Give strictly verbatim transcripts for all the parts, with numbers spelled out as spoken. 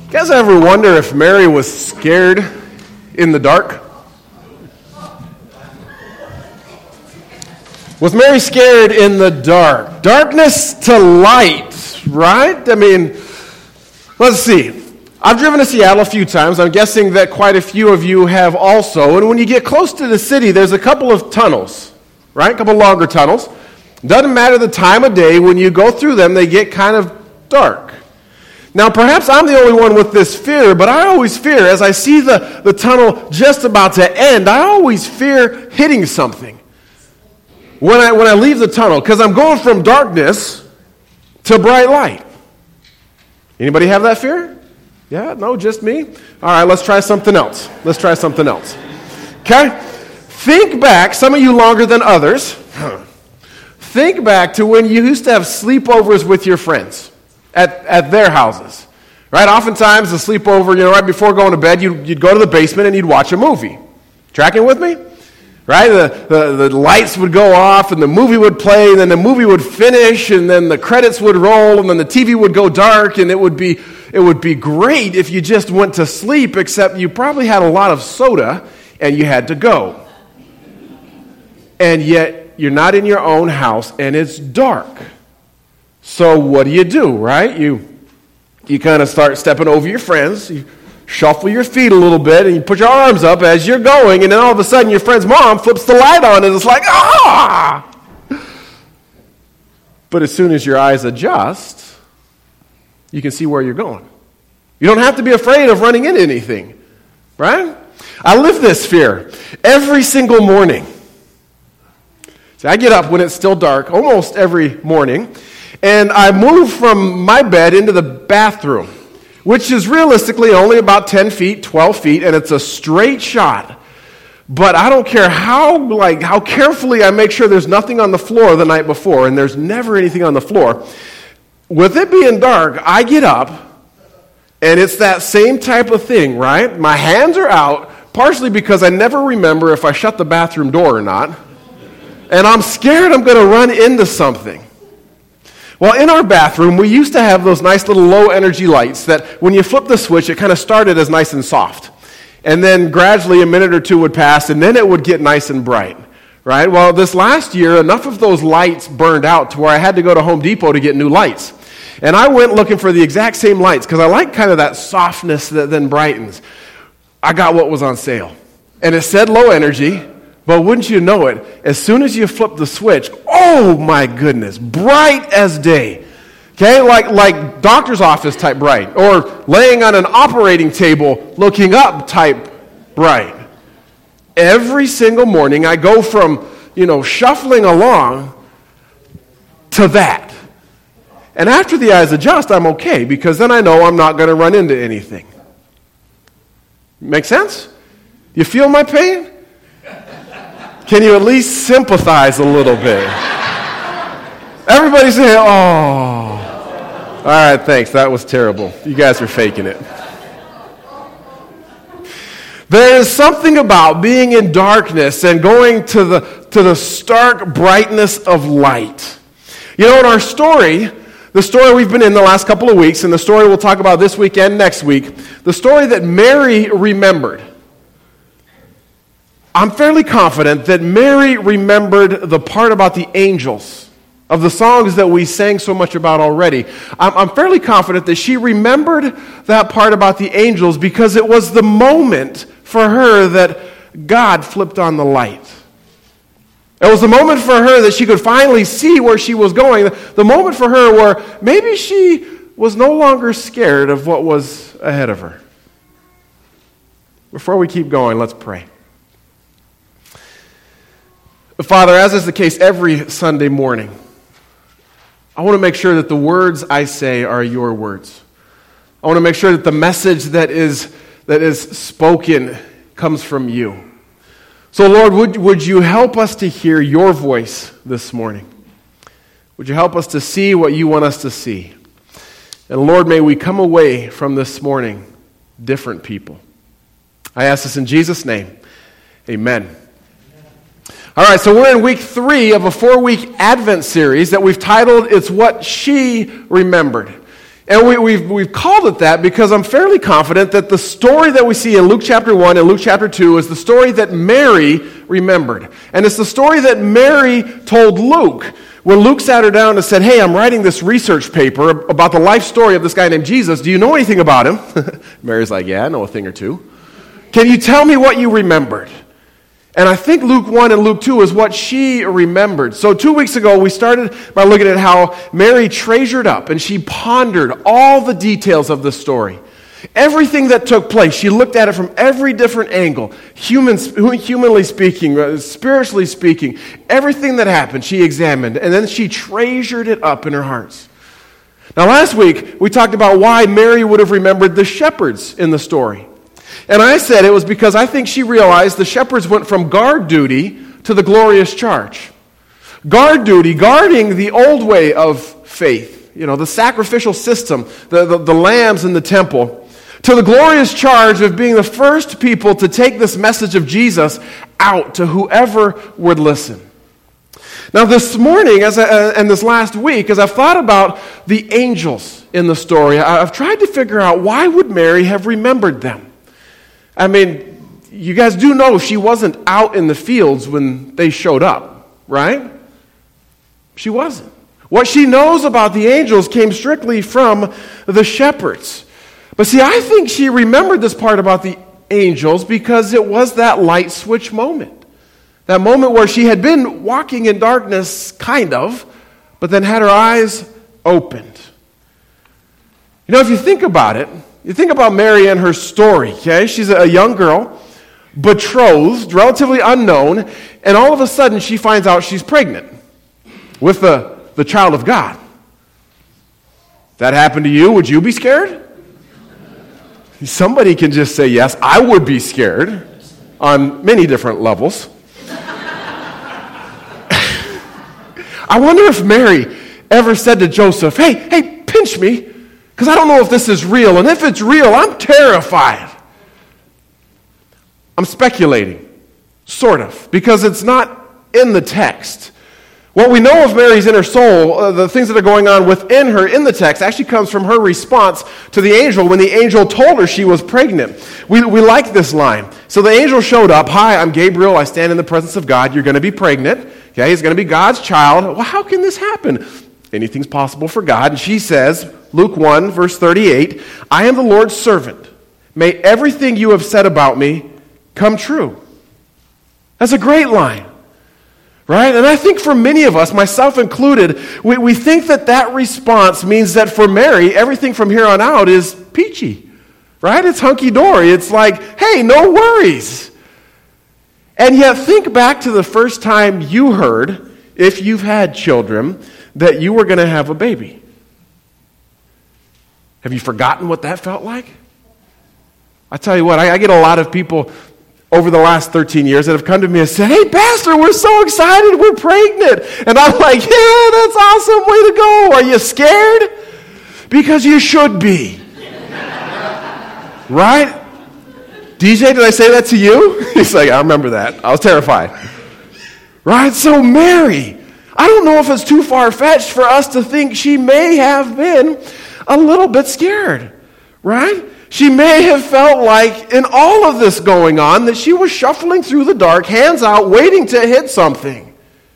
You guys ever wonder if Mary was scared in the dark? Was Mary scared in the dark? Darkness to light, right? I mean, let's see. I've driven to Seattle a few times. I'm guessing that quite a few of you have also. And when you get close to the city, there's a couple of tunnels, right? A couple longer tunnels. Doesn't matter the time of day. When you go through them, they get kind of dark. Now, perhaps I'm the only one with this fear, but I always fear, as I see the, the tunnel just about to end, I always fear hitting something when I, when I leave the tunnel, because I'm going from darkness to bright light. Anybody have that fear? Yeah? No, just me? All right, let's try something else. Let's try something else. Okay? Think back, some of you longer than others, think back to when you used to have sleepovers with your friends. At, at their houses, right? Oftentimes, the sleepover, you know, right before going to bed, you'd, you'd go to the basement and you'd watch a movie. Tracking with me? Right? The, the, the lights would go off and the movie would play and then the movie would finish and then the credits would roll and then the T V would go dark and it would be, it would be great if you just went to sleep, except you probably had a lot of soda and you had to go. And yet, you're not in your own house and it's dark. So what do you do, right? You you kind of start stepping over your friends, you shuffle your feet a little bit, and you put your arms up as you're going, and then all of a sudden your friend's mom flips the light on, and it's like, ah! But as soon as your eyes adjust, you can see where you're going. You don't have to be afraid of running into anything, right? I live this fear every single morning. See, I get up when it's still dark, almost every morning, and I move from my bed into the bathroom, which is realistically only about ten feet, twelve feet, and it's a straight shot. But I don't care how like how carefully I make sure there's nothing on the floor the night before, and there's never anything on the floor. With it being dark, I get up, and it's that same type of thing, right? My hands are out, partially because I never remember if I shut the bathroom door or not, and I'm scared I'm going to run into something. Well, in our bathroom, we used to have those nice little low-energy lights that when you flip the switch, it kind of started as nice and soft. And then gradually a minute or two would pass, and then it would get nice and bright, right? Well, this last year, enough of those lights burned out to where I had to go to Home Depot to get new lights. And I went looking for the exact same lights because I like kind of that softness that then brightens. I got what was on sale. And it said low energy. But wouldn't you know it, as soon as you flip the switch, oh my goodness, bright as day. Okay, like, like doctor's office type bright, or laying on an operating table looking up type bright. Every single morning I go from, you know, shuffling along to that. And after the eyes adjust, I'm okay, because then I know I'm not going to run into anything. Make sense? You feel my pain? Can you at least sympathize a little bit? Everybody's saying, oh. All right, thanks. That was terrible. You guys are faking it. There is something about being in darkness and going to the, to the stark brightness of light. You know, in our story, the story we've been in the last couple of weeks, and the story we'll talk about this week and next week, the story that Mary remembered. I'm fairly confident that Mary remembered the part about the angels of the songs that we sang so much about already. I'm, I'm fairly confident that she remembered that part about the angels because it was the moment for her that God flipped on the light. It was the moment for her that she could finally see where she was going. The moment for her where maybe she was no longer scared of what was ahead of her. Before we keep going, let's pray. Father, as is the case every Sunday morning, I want to make sure that the words I say are your words. I want to make sure that the message that is that is spoken comes from you. So, Lord, would, would you help us to hear your voice this morning? Would you help us to see what you want us to see? And Lord, may we come away from this morning different people. I ask this in Jesus' name. Amen. All right, so we're in week three of a four-week Advent series that we've titled, It's What She Remembered. And we, we've, we've called it that because I'm fairly confident that the story that we see in Luke chapter one and Luke chapter two is the story that Mary remembered. And it's the story that Mary told Luke when Luke sat her down and said, hey, I'm writing this research paper about the life story of this guy named Jesus. Do you know anything about him? Mary's like, yeah, I know a thing or two. Can you tell me what you remembered? And I think Luke one and Luke two is what she remembered. So two weeks ago, we started by looking at how Mary treasured up and she pondered all the details of the story. Everything that took place, she looked at it from every different angle. Human, humanly speaking, spiritually speaking, everything that happened, she examined. And then she treasured it up in her heart. Now last week, we talked about why Mary would have remembered the shepherds in the story. And I said it was because I think she realized the shepherds went from guard duty to the glorious charge. Guard duty, guarding the old way of faith, you know, the sacrificial system, the, the, the lambs in the temple, to the glorious charge of being the first people to take this message of Jesus out to whoever would listen. Now this morning, as I, and this last week, as I've thought about the angels in the story, I've tried to figure out why would Mary have remembered them? I mean, you guys do know she wasn't out in the fields when they showed up, right? She wasn't. What she knows about the angels came strictly from the shepherds. But see, I think she remembered this part about the angels because it was that light switch moment. That moment where she had been walking in darkness, kind of, but then had her eyes opened. You know, if you think about it, you think about Mary and her story, okay? She's a young girl, betrothed, relatively unknown, and all of a sudden she finds out she's pregnant with the, the child of God. If that happened to you, would you be scared? Somebody can just say yes. I would be scared on many different levels. I wonder if Mary ever said to Joseph, hey, hey, pinch me, because I don't know if this is real. And if it's real, I'm terrified. I'm speculating, sort of, because it's not in the text. What we know of Mary's inner soul, uh, the things that are going on within her in the text, actually comes from her response to the angel when the angel told her she was pregnant. We, we like this line. So the angel showed up. Hi, I'm Gabriel. I stand in the presence of God. You're going to be pregnant. Okay, he's going to be God's child. Well, how can this happen? Anything's possible for God. And she says, Luke one, verse thirty-eight, I am the Lord's servant. May everything you have said about me come true. That's a great line. Right? And I think for many of us, myself included, we, we think that that response means that for Mary, everything from here on out is peachy. Right? It's hunky-dory. It's like, hey, no worries. And yet think back to the first time you heard, if you've had children, that you were going to have a baby. Have you forgotten what that felt like? I tell you what, I, I get a lot of people over the last thirteen years that have come to me and said, hey, Pastor, we're so excited, we're pregnant. And I'm like, yeah, that's awesome, way to go. Are you scared? Because you should be. Right? D J, did I say that to you? He's like, I remember that. I was terrified. Right? So Mary, I don't know if it's too far-fetched for us to think she may have been a little bit scared. Right? She may have felt like in all of this going on that she was shuffling through the dark, hands out, waiting to hit something.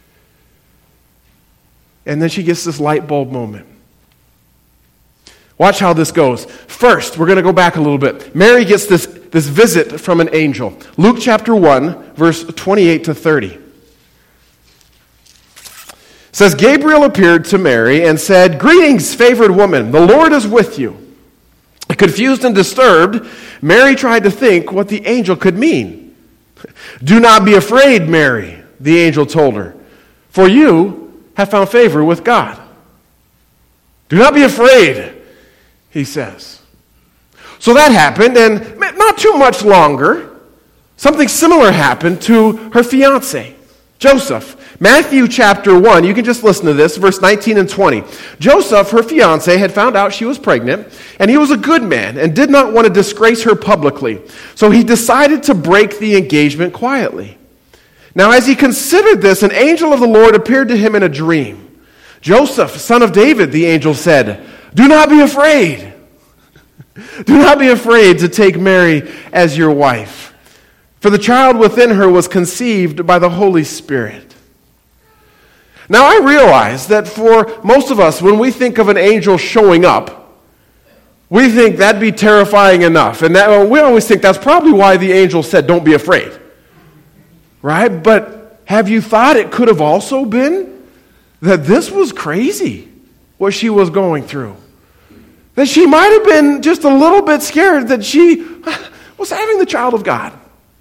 And then she gets this light bulb moment. Watch how this goes. First, we're going to go back a little bit. Mary gets this, this visit from an angel. Luke chapter one, verse twenty-eight to thirty. It says, Gabriel appeared to Mary and said, Greetings, favored woman, the Lord is with you. Confused and disturbed, Mary tried to think what the angel could mean. Do not be afraid, Mary, the angel told her, for you have found favor with God. Do not be afraid, he says. So that happened, and not too much longer, something similar happened to her fiancé, Joseph. Matthew chapter one, you can just listen to this, verse nineteen and twenty. Joseph, her fiancé, had found out she was pregnant, and he was a good man and did not want to disgrace her publicly. So he decided to break the engagement quietly. Now, as he considered this, an angel of the Lord appeared to him in a dream. Joseph, son of David, the angel said, Do not be afraid. Do not be afraid to take Mary as your wife, for the child within her was conceived by the Holy Spirit. Now I realize that for most of us, when we think of an angel showing up, we think that'd be terrifying enough. And that, we always think that's probably why the angel said, don't be afraid. Right? But have you thought it could have also been that this was crazy, what she was going through? That she might have been just a little bit scared that she was having the child of God.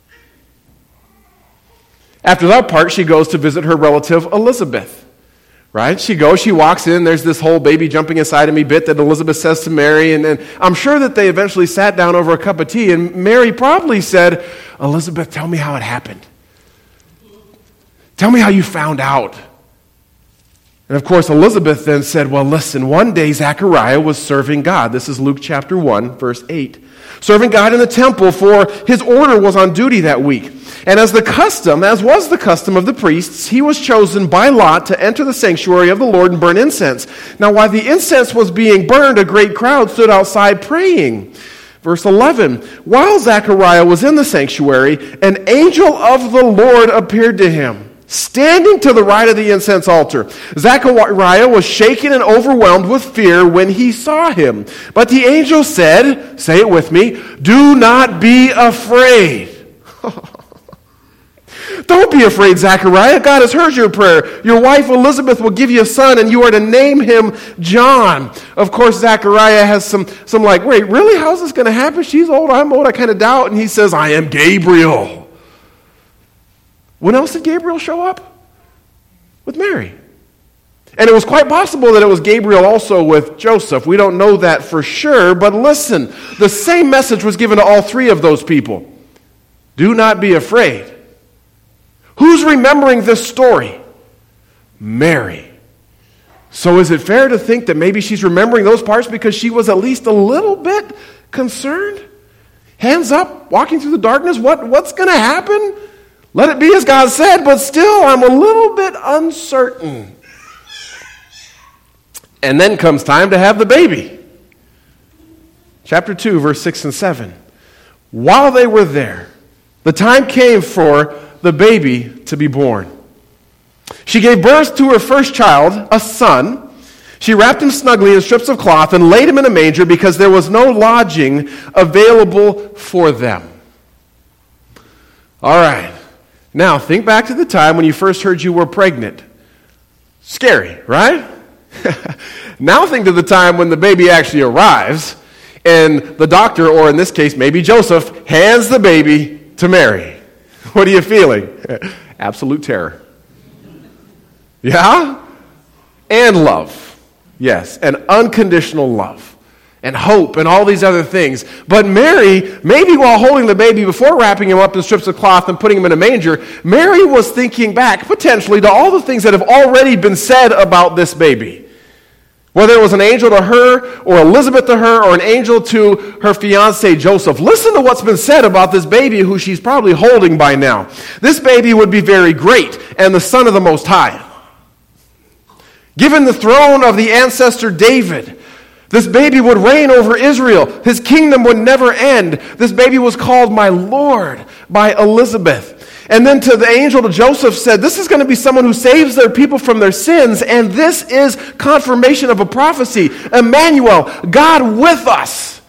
After that part, she goes to visit her relative Elizabeth. Right? She goes, she walks in, there's this whole baby jumping inside of me bit that Elizabeth says to Mary, and, and I'm sure that they eventually sat down over a cup of tea, and Mary probably said, Elizabeth, tell me how it happened. Tell me how you found out. And of course, Elizabeth then said, well, listen, one day Zechariah was serving God. This is Luke chapter one, verse eight. Serving God in the temple, for his order was on duty that week. And as the custom, as was the custom of the priests, he was chosen by lot to enter the sanctuary of the Lord and burn incense. Now, while the incense was being burned, a great crowd stood outside praying. Verse eleven, while Zechariah was in the sanctuary, an angel of the Lord appeared to him, standing to the right of the incense altar. Zechariah was shaken and overwhelmed with fear when he saw him. But the angel said, say it with me, do not be afraid. Don't be afraid, Zechariah. God has heard your prayer. Your wife Elizabeth will give you a son, and you are to name him John. Of course, Zechariah has some, some like, wait, really? How's this going to happen? She's old, I'm old, I kind of doubt. And he says, I am Gabriel. When else did Gabriel show up? With Mary. And it was quite possible that it was Gabriel also with Joseph. We don't know that for sure, but listen, the same message was given to all three of those people. Do not be afraid. Who's remembering this story? Mary. So is it fair to think that maybe she's remembering those parts because she was at least a little bit concerned? Hands up, walking through the darkness, what, what's going to happen? Let it be as God said, but still I'm a little bit uncertain. And then comes time to have the baby. Chapter two, verse six and seven. While they were there, the time came for the baby to be born. She gave birth to her first child, a son. She wrapped him snugly in strips of cloth and laid him in a manger because there was no lodging available for them. All right. Now, think back to the time when you first heard you were pregnant. Scary, right? Now think to the time when the baby actually arrives and the doctor, or in this case, maybe Joseph, hands the baby to Mary. What are you feeling? Absolute terror. Yeah? And love. Yes, and unconditional love. And hope and all these other things. But Mary, maybe while holding the baby before wrapping him up in strips of cloth and putting him in a manger, Mary was thinking back potentially to all the things that have already been said about this baby. Whether it was an angel to her, or Elizabeth to her, or an angel to her fiancé Joseph. Listen to what's been said about this baby who she's probably holding by now. This baby would be very great and the son of the Most High. Given the throne of the ancestor David, this baby would reign over Israel. His kingdom would never end. This baby was called my Lord by Elizabeth. And then to the angel to Joseph said, this is going to be someone who saves their people from their sins, and this is confirmation of a prophecy. Emmanuel, God with us.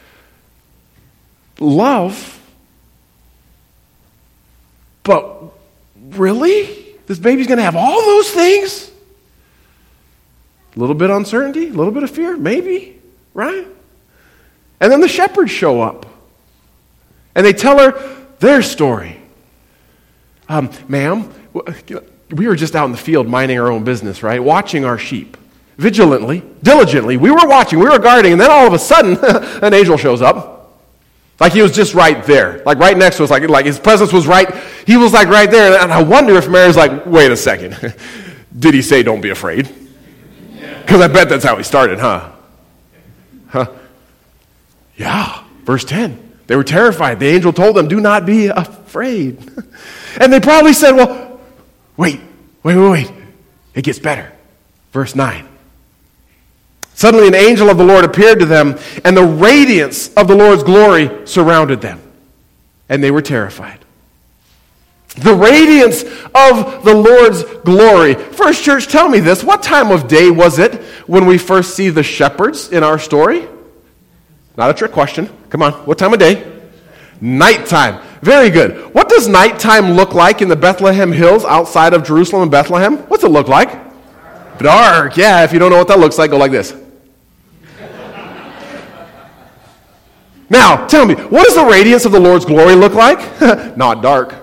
Love. But really? This baby's going to have all those things? A little bit of uncertainty, a little bit of fear, maybe, right? And then the shepherds show up. And they tell her their story. Um, ma'am, we were just out in the field minding our own business, right? Watching our sheep. Vigilantly, diligently. We were watching, we were guarding, and then all of a sudden, an angel shows up. Like he was just right there. Like right next to us. Like, like his presence was right. He was like right there. And I wonder if Mary's like, wait a second. Did he say don't be afraid? Because I bet that's how he started, huh? Huh? Yeah. Verse ten. They were terrified. The angel told them, do not be afraid. And they probably said, well, wait, wait, wait, wait. It gets better. Verse nine. Suddenly an angel of the Lord appeared to them, and the radiance of the Lord's glory surrounded them, and they were terrified. The radiance of the Lord's glory. First Church, tell me this. What time of day was it when we first see the shepherds in our story? Not a trick question. Come on. What time of day? Nighttime. Very good. What does nighttime look like in the Bethlehem Hills outside of Jerusalem and Bethlehem? What's it look like? Dark. Yeah, if you don't know what that looks like, go like this. Now, tell me, what does the radiance of the Lord's glory look like? Not dark.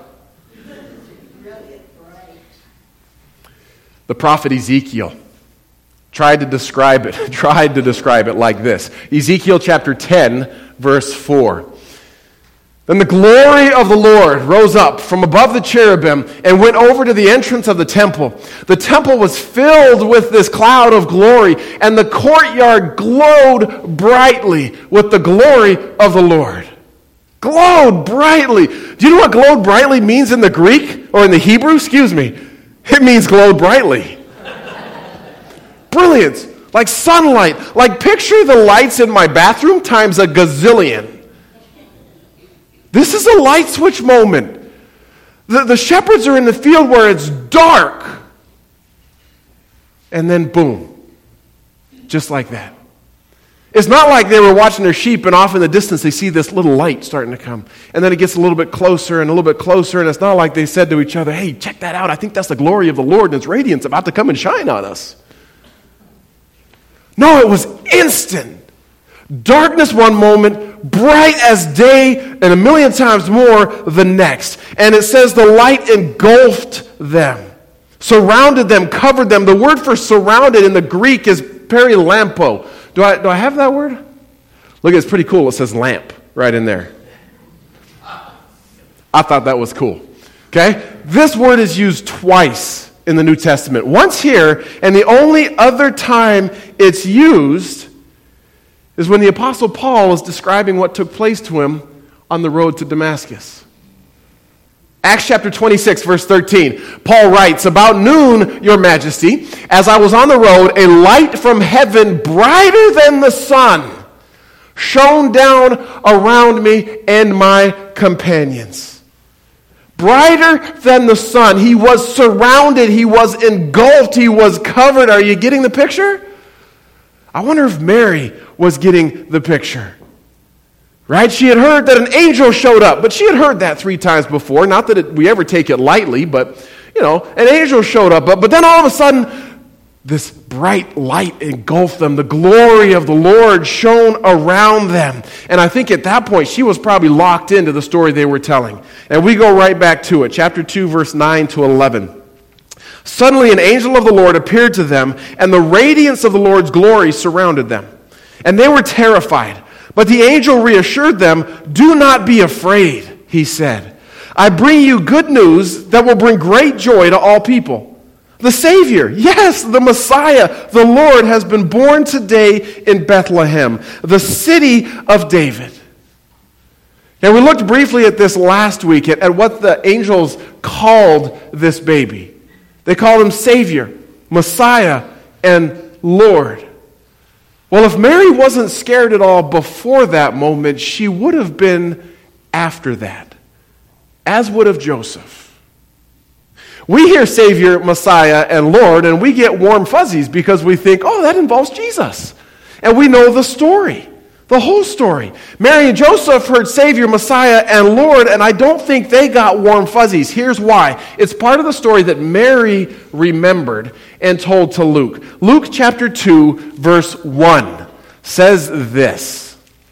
The prophet Ezekiel tried to describe it, tried to describe it like this. Ezekiel chapter ten, verse four. Then the glory of the Lord rose up from above the cherubim and went over to the entrance of the temple. The temple was filled with this cloud of glory, and the courtyard glowed brightly with the glory of the Lord. Glowed brightly. Do you know what glowed brightly means in the Greek, or in the Hebrew? Excuse me. It means glowed brightly. Brilliance. Like sunlight. Like picture the lights in my bathroom times a gazillion. This is a light switch moment. The, the shepherds are in the field where it's dark. And then boom. Just like that. It's not like they were watching their sheep and off in the distance they see this little light starting to come. And then it gets a little bit closer and a little bit closer, and it's not like they said to each other, hey, check that out. I think that's the glory of the Lord and its radiance about to come and shine on us. No, it was instant. Darkness one moment, bright as day, and a million times more the next. And it says the light engulfed them, surrounded them, covered them. The word for surrounded in the Greek is perilampo. Do I, do I have that word? Look, it's pretty cool. It says lamp right in there. I thought that was cool. Okay? This word is used twice in the New Testament. Once here, and the only other time it's used is when the Apostle Paul is describing what took place to him on the road to Damascus. Acts chapter twenty-six, verse thirteen. Paul writes, about noon, your majesty, as I was on the road, a light from heaven brighter than the sun shone down around me and my companions. Brighter than the sun. He was surrounded. He was engulfed. He was covered. Are you getting the picture? I wonder if Mary was getting the picture. Right? She had heard that an angel showed up, but she had heard that three times before. Not that it, we ever take it lightly, but, you know, an angel showed up. But, but then all of a sudden, this bright light engulfed them. The glory of the Lord shone around them. And I think at that point, she was probably locked into the story they were telling. And we go right back to it. Chapter two, verse nine to eleven. Suddenly an angel of the Lord appeared to them, and the radiance of the Lord's glory surrounded them. And they were terrified. But the angel reassured them, do not be afraid, he said. I bring you good news that will bring great joy to all people. The Savior, yes, the Messiah, the Lord, has been born today in Bethlehem, the city of David. Now, we looked briefly at this last week, at, at what the angels called this baby. They called him Savior, Messiah, and Lord. Well, if Mary wasn't scared at all before that moment, she would have been after that, as would have Joseph. We hear Savior, Messiah, and Lord, and we get warm fuzzies because we think, oh, that involves Jesus. And we know the story, the whole story. Mary and Joseph heard Savior, Messiah, and Lord, and I don't think they got warm fuzzies. Here's why. It's part of the story that Mary remembered and told to Luke. Luke chapter two, verse one says this.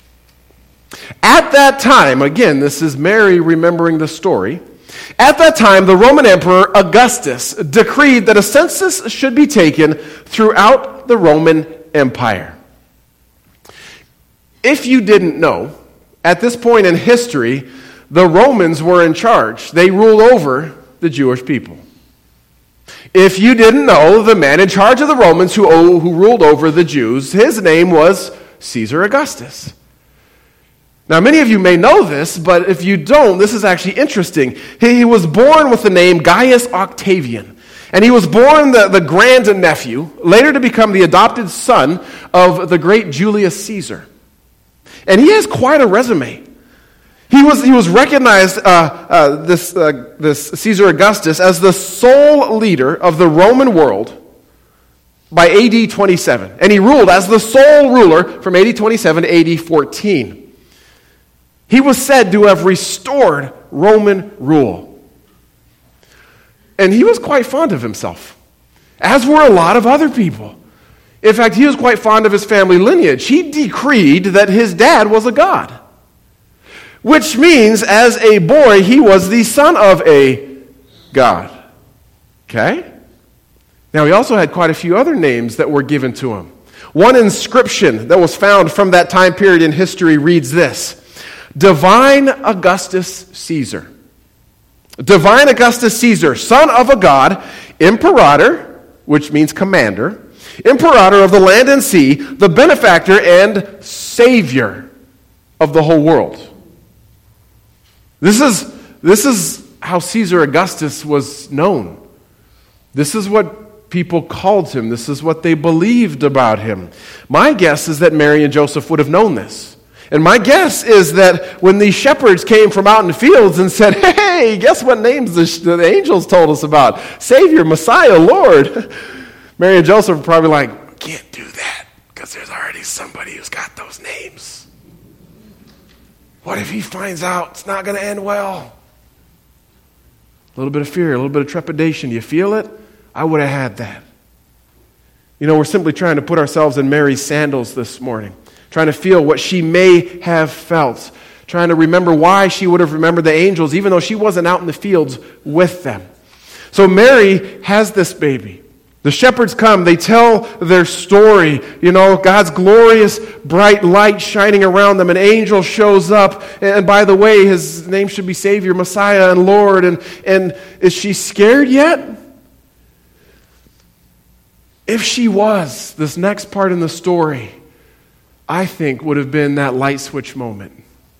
At that time, again, this is Mary remembering the story. At that time, the Roman Emperor Augustus decreed that a census should be taken throughout the Roman Empire. If you didn't know, at this point in history, the Romans were in charge. They ruled over the Jewish people. If you didn't know, the man in charge of the Romans who, who ruled over the Jews, his name was Caesar Augustus. Now, many of you may know this, but if you don't, this is actually interesting. He was born with the name Gaius Octavian. And he was born the, the grand-nephew, later to become the adopted son of the great Julius Caesar. And he has quite a resume. He was, he was recognized, uh, uh, this, uh, this Caesar Augustus, as the sole leader of the Roman world by A D twenty-seven. And he ruled as the sole ruler from A D twenty-seven to A D fourteen. He was said to have restored Roman rule. And he was quite fond of himself, as were a lot of other people. In fact, he was quite fond of his family lineage. He decreed that his dad was a god, which means as a boy, he was the son of a god. Okay? Now, he also had quite a few other names that were given to him. One inscription that was found from that time period in history reads this: Divine Augustus Caesar. Divine Augustus Caesar, son of a god, imperator, which means commander, imperator of the land and sea, the benefactor and savior of the whole world. This is, this is how Caesar Augustus was known. This is what people called him. This is what they believed about him. My guess is that Mary and Joseph would have known this. And my guess is that when these shepherds came from out in the fields and said, hey, guess what names the, the angels told us about? Savior, Messiah, Lord. Mary and Joseph were probably like, can't do that because there's already somebody who's got those names. What if he finds out it's not going to end well? A little bit of fear, a little bit of trepidation. You feel it? I would have had that. You know, we're simply trying to put ourselves in Mary's sandals this morning, trying to feel what she may have felt, trying to remember why she would have remembered the angels, even though she wasn't out in the fields with them. So Mary has this baby. The shepherds come, they tell their story, you know, God's glorious bright light shining around them. An angel shows up, and by the way, his name should be Savior, Messiah, and Lord. And, and is she scared yet? If she was, this next part in the story, I think, would have been that light switch moment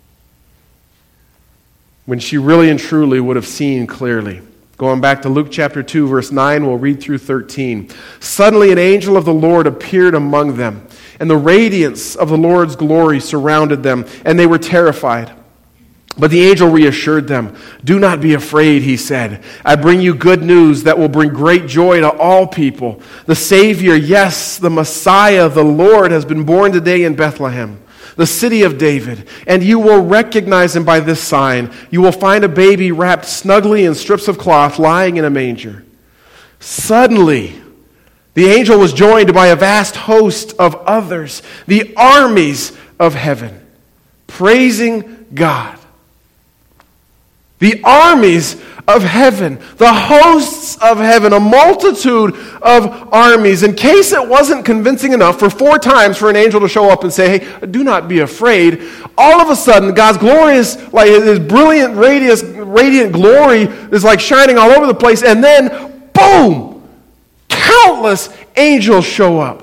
when she really and truly would have seen clearly. Going back to Luke chapter two, verse nine, we'll read through thirteen. Suddenly an angel of the Lord appeared among them, and the radiance of the Lord's glory surrounded them, and they were terrified. But the angel reassured them. Do not be afraid, he said. I bring you good news that will bring great joy to all people. The Savior, yes, the Messiah, the Lord, has been born today in Bethlehem, the city of David, and you will recognize him by this sign. You will find a baby wrapped snugly in strips of cloth lying in a manger. Suddenly, the angel was joined by a vast host of others, the armies of heaven, praising God. The armies of heaven, the hosts of heaven, a multitude of armies. In case it wasn't convincing enough for four times for an angel to show up and say, hey, do not be afraid, all of a sudden God's glorious, like his brilliant, radiant, radiant glory is like shining all over the place, and then, boom, countless angels show up.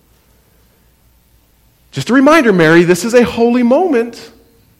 Just a reminder, Mary, this is a holy moment.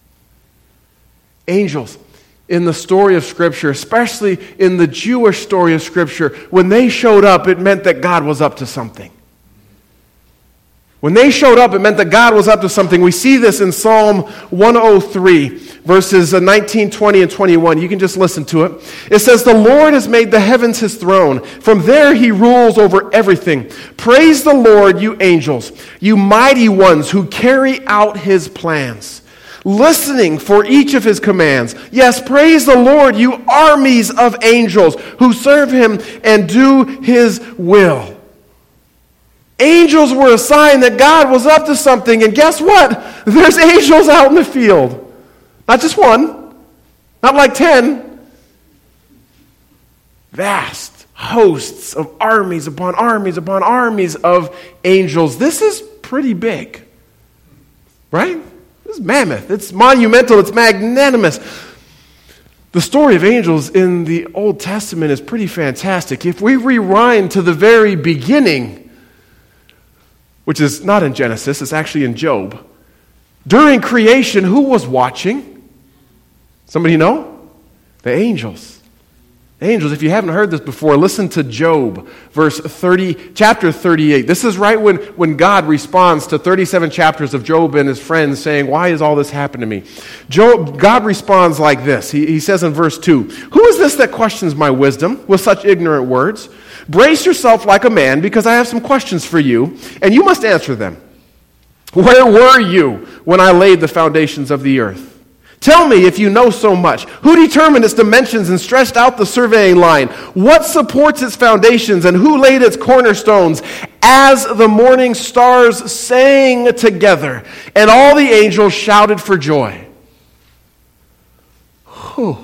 Angels. In the story of Scripture, especially in the Jewish story of Scripture, when they showed up, it meant that God was up to something. When they showed up, it meant that God was up to something. We see this in Psalm one oh three, verses nineteen, twenty, and twenty-one. You can just listen to it. It says, the Lord has made the heavens his throne. From there he rules over everything. Praise the Lord, you angels, you mighty ones who carry out his plans, listening for each of his commands. Yes, praise the Lord, you armies of angels who serve him and do his will. Angels were a sign that God was up to something, and guess what? There's angels out in the field. Not just one, not like ten. Vast hosts of armies upon armies upon armies of angels. This is pretty big, right? This is mammoth. It's monumental. It's magnanimous. The story of angels in the Old Testament is pretty fantastic. If we rewind to the very beginning, which is not in Genesis, it's actually in Job. During creation, who was watching? Somebody know? The angels. Angels, if you haven't heard this before, listen to Job, verse thirty, chapter thirty-eight. This is right when, when God responds to thirty-seven chapters of Job and his friends saying, why has all this happened to me? Job, God responds like this. He, he says in verse two, who is this that questions my wisdom with such ignorant words? Brace yourself like a man, because I have some questions for you, and you must answer them. Where were you when I laid the foundations of the earth? Tell me if you know so much. Who determined its dimensions and stretched out the surveying line? What supports its foundations and who laid its cornerstones? As the morning stars sang together and all the angels shouted for joy. Whew.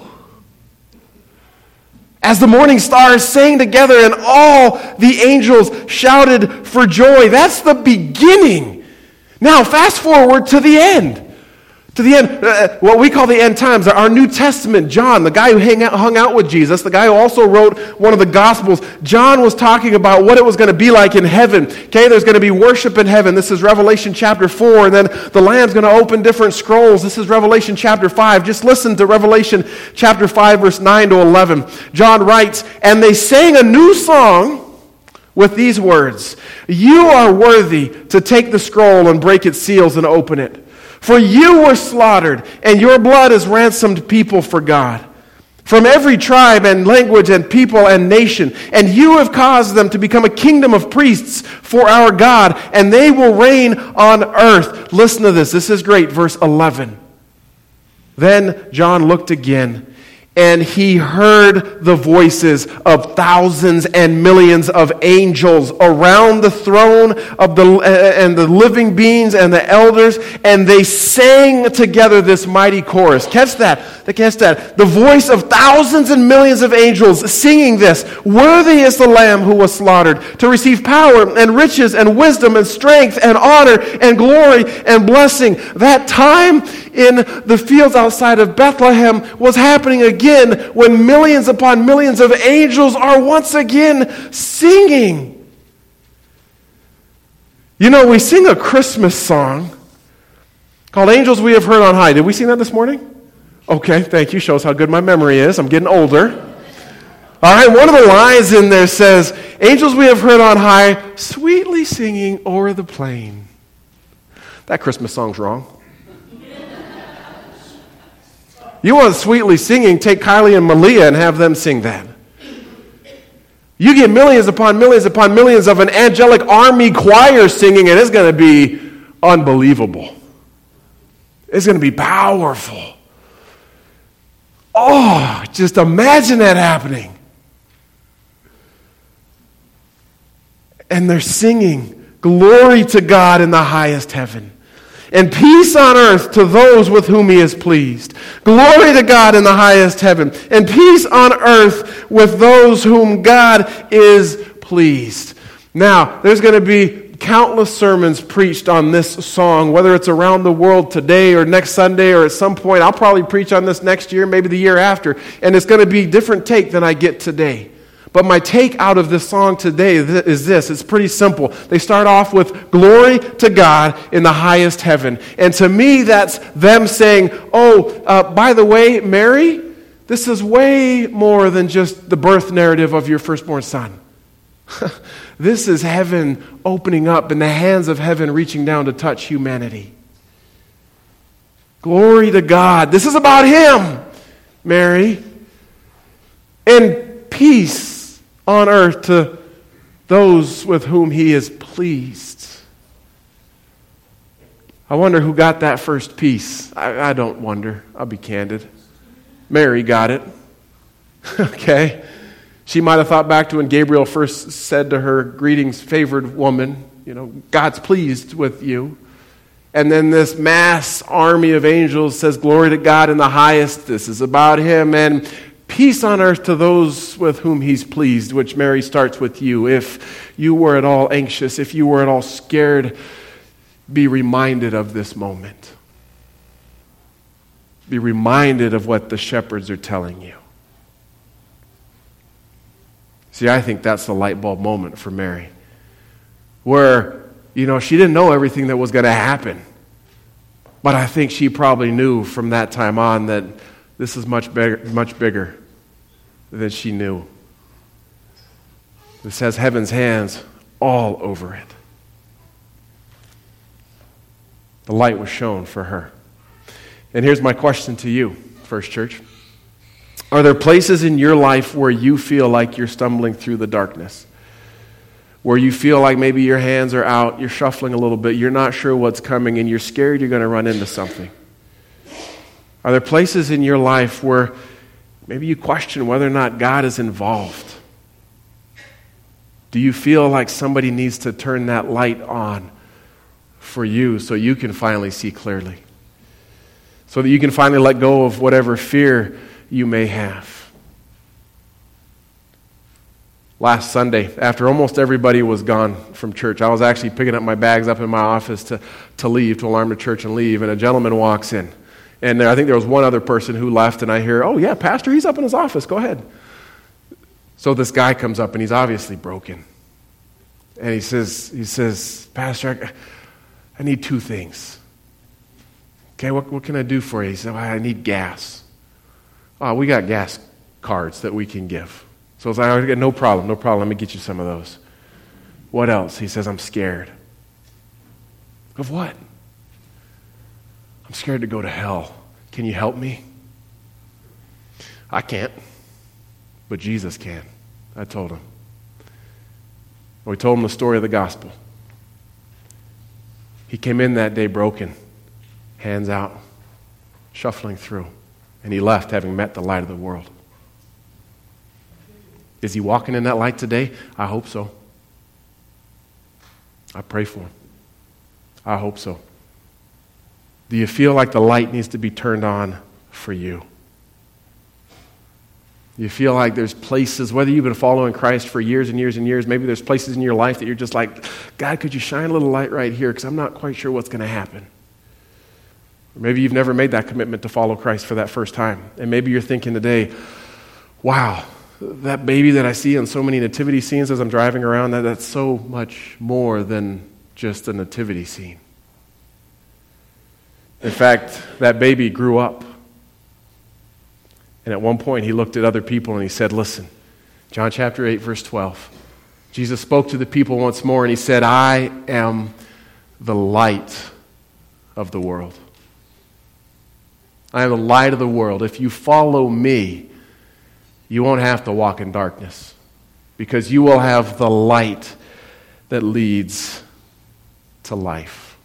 As the morning stars sang together and all the angels shouted for joy. That's the beginning. Now fast forward to the end. To the end, uh, what we call the end times, our New Testament, John, the guy who hang out, hung out with Jesus, the guy who also wrote one of the Gospels, John was talking about what it was going to be like in heaven. Okay, there's going to be worship in heaven. This is Revelation chapter four, and then the Lamb's going to open different scrolls. This is Revelation chapter five. Just listen to Revelation chapter five, verse nine to eleven. John writes, and they sang a new song with these words, you are worthy to take the scroll and break its seals and open it. For you were slaughtered, and your blood has ransomed people for God, from every tribe and language and people and nation. And you have caused them to become a kingdom of priests for our God, and they will reign on earth. Listen to this. This is great. Verse eleven. Then John looked again, and he heard the voices of thousands and millions of angels around the throne of the uh, and the living beings and the elders, and they sang together this mighty chorus. Catch that. Catch that. The voice of thousands and millions of angels singing this. Worthy is the Lamb who was slaughtered to receive power and riches and wisdom and strength and honor and glory and blessing. That time in the fields outside of Bethlehem was happening again when millions upon millions of angels are once again singing. You know, we sing a Christmas song called Angels We Have Heard on High. Did we sing that this morning? Okay, thank you. Shows how good my memory is. I'm getting older. All right, one of the lines in there says, angels we have heard on high, sweetly singing o'er the plain. That Christmas song's wrong. You want sweetly singing, take Kylie and Malia and have them sing that. You get millions upon millions upon millions of an angelic army choir singing, and it's going to be unbelievable. It's going to be powerful. Oh, just imagine that happening. And they're singing, glory to God in the highest heaven, and peace on earth to those with whom he is pleased. Glory to God in the highest heaven, and peace on earth with those whom God is pleased. Now, there's going to be countless sermons preached on this song, whether it's around the world today or next Sunday or at some point. I'll probably preach on this next year, maybe the year after, and it's going to be a different take than I get today. But my take out of this song today is this. It's pretty simple. They start off with glory to God in the highest heaven. And to me, that's them saying, oh, uh, by the way, Mary, this is way more than just the birth narrative of your firstborn son. This is heaven opening up and the hands of heaven reaching down to touch humanity. Glory to God. This is about him, Mary. And peace on earth to those with whom he is pleased. I wonder who got that first peace. I, I don't wonder. I'll be candid. Mary got it. Okay. She might have thought back to when Gabriel first said to her, greetings, favored woman, you know, God's pleased with you. And then this mass army of angels says, glory to God in the highest. This is about him. And peace on earth to those with whom he's pleased, which Mary starts with you. If you were at all anxious, if you were at all scared, be reminded of this moment. Be reminded of what the shepherds are telling you. See, I think that's the light bulb moment for Mary, where, you know, she didn't know everything that was going to happen, but I think she probably knew from that time on that this is much bigger, much bigger than she knew. This has heaven's hands all over it. The light was shown for her. And here's my question to you, First Church. Are there places in your life where you feel like you're stumbling through the darkness? Where you feel like maybe your hands are out, you're shuffling a little bit, you're not sure what's coming, and you're scared you're going to run into something? Are there places in your life where maybe you question whether or not God is involved? Do you feel like somebody needs to turn that light on for you so you can finally see clearly? So that you can finally let go of whatever fear you may have. Last Sunday, after almost everybody was gone from church, I was actually picking up my bags up in my office to, to leave, to alarm the church and leave, and a gentleman walks in. And there, I think there was one other person who left, and I hear, "Oh yeah, Pastor, he's up in his office, go ahead." So this guy comes up, and he's obviously broken. And he says, he says, "Pastor, I, I need two things." "Okay, what, what can I do for you?" He said, "Well, I need gas." "Oh, we got gas cards that we can give." So I was like, "No problem, no problem. Let me get you some of those." "What else?" He says, "I'm scared." "Of what?" "I'm scared to go to hell. Can you help me?" "I can't, but Jesus can," I told him. We told him the story of the gospel. He came in that day broken, hands out, shuffling through, and he left having met the light of the world. Is he walking in that light today? I hope so. I pray for him. I hope so. Do you feel like the light needs to be turned on for you? You feel like there's places, whether you've been following Christ for years and years and years, maybe there's places in your life that you're just like, "God, could you shine a little light right here because I'm not quite sure what's going to happen." Or maybe you've never made that commitment to follow Christ for that first time. And maybe you're thinking today, "Wow, that baby that I see in so many nativity scenes as I'm driving around, that, that's so much more than just a nativity scene." In fact, that baby grew up. And at one point, he looked at other people and he said, "Listen, John chapter eight, verse twelve. Jesus spoke to the people once more and he said, 'I am the light of the world. I am the light of the world. If you follow me, you won't have to walk in darkness because you will have the light that leads to life.'"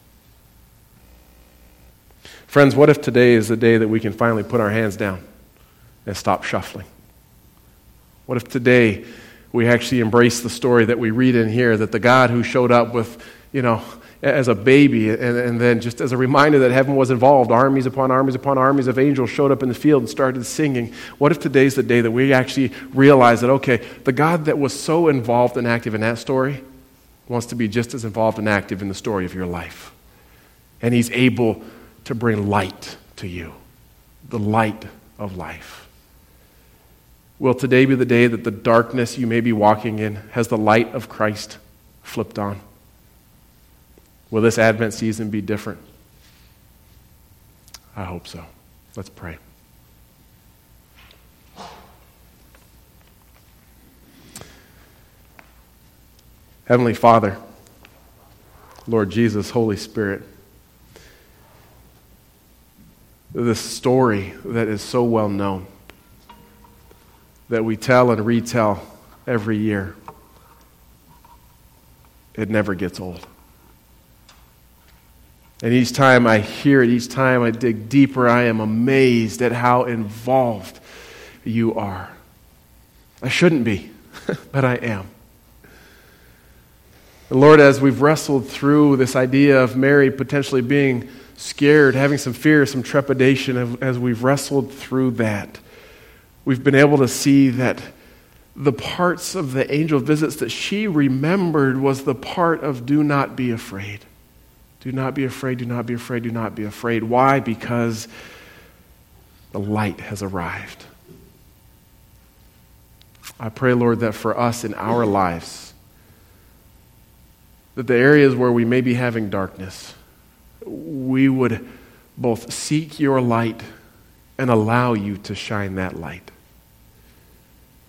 Friends, what if today is the day that we can finally put our hands down and stop shuffling? What if today we actually embrace the story that we read in here, that the God who showed up with, you know, as a baby, and, and then just as a reminder that heaven was involved, armies upon armies upon armies of angels showed up in the field and started singing. What if today's the day that we actually realize that, okay, the God that was so involved and active in that story wants to be just as involved and active in the story of your life. And he's able to bring light to you, the light of life. Will today be the day that the darkness you may be walking in has the light of Christ flipped on? Will this Advent season be different? I hope so. Let's pray. Heavenly Father, Lord Jesus, Holy Spirit, this story that is so well known, that we tell and retell every year, it never gets old. And each time I hear it, each time I dig deeper, I am amazed at how involved you are. I shouldn't be, but I am. And Lord, as we've wrestled through this idea of Mary potentially being scared, having some fear, some trepidation, as we've wrestled through that, we've been able to see that the parts of the angel visits that she remembered was the part of do not be afraid. Do not be afraid, do not be afraid, do not be afraid. Why? Because the light has arrived. I pray, Lord, that for us in our lives, that the areas where we may be having darkness, we would both seek your light and allow you to shine that light.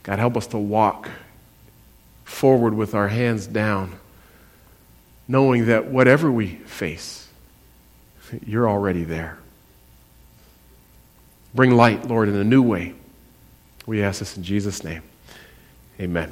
God, help us to walk forward with our hands down, knowing that whatever we face, you're already there. Bring light, Lord, in a new way. We ask this in Jesus' name. Amen.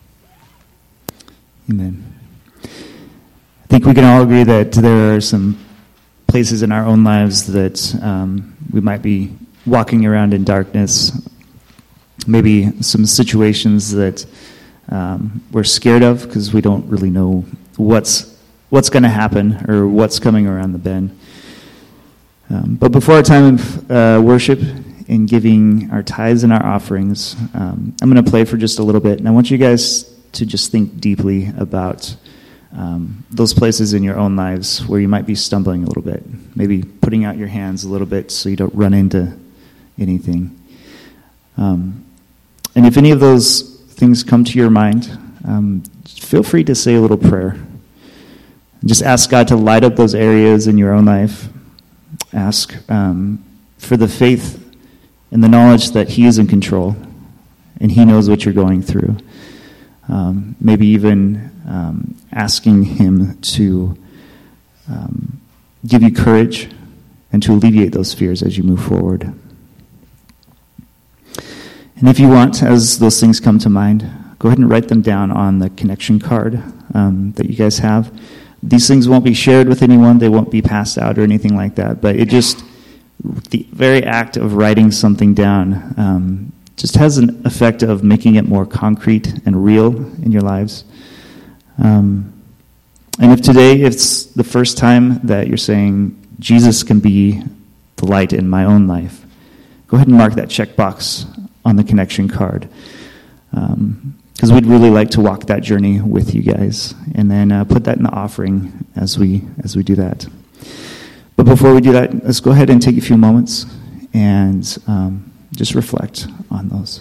Amen. I think we can all agree that there are some places in our own lives that um, we might be walking around in darkness. Maybe some situations that um, we're scared of because we don't really know what's what's going to happen or what's coming around the bend. Um, but before our time of uh, worship and giving our tithes and our offerings, um, I'm going to play for just a little bit, and I want you guys to just think deeply about um, those places in your own lives where you might be stumbling a little bit, maybe putting out your hands a little bit so you don't run into anything. Um, and if any of those things come to your mind, um, feel free to say a little prayer. Just ask God to light up those areas in your own life. Ask um, for the faith and the knowledge that He is in control and He knows what you're going through. Um, maybe even um, asking Him to um, give you courage and to alleviate those fears as you move forward. And if you want, as those things come to mind, go ahead and write them down on the connection card um, that you guys have. These things won't be shared with anyone. They won't be passed out or anything like that. But it just, the very act of writing something down um, just has an effect of making it more concrete and real in your lives. Um, and if today it's the first time that you're saying, Jesus can be the light in my own life, go ahead and mark that checkbox on the connection card. Um, because we'd really like to walk that journey with you guys, and then uh, put that in the offering as we as we do that. But before we do that, let's go ahead and take a few moments and um, just reflect on those.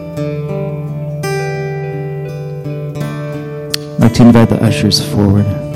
I'd like to invite the ushers forward.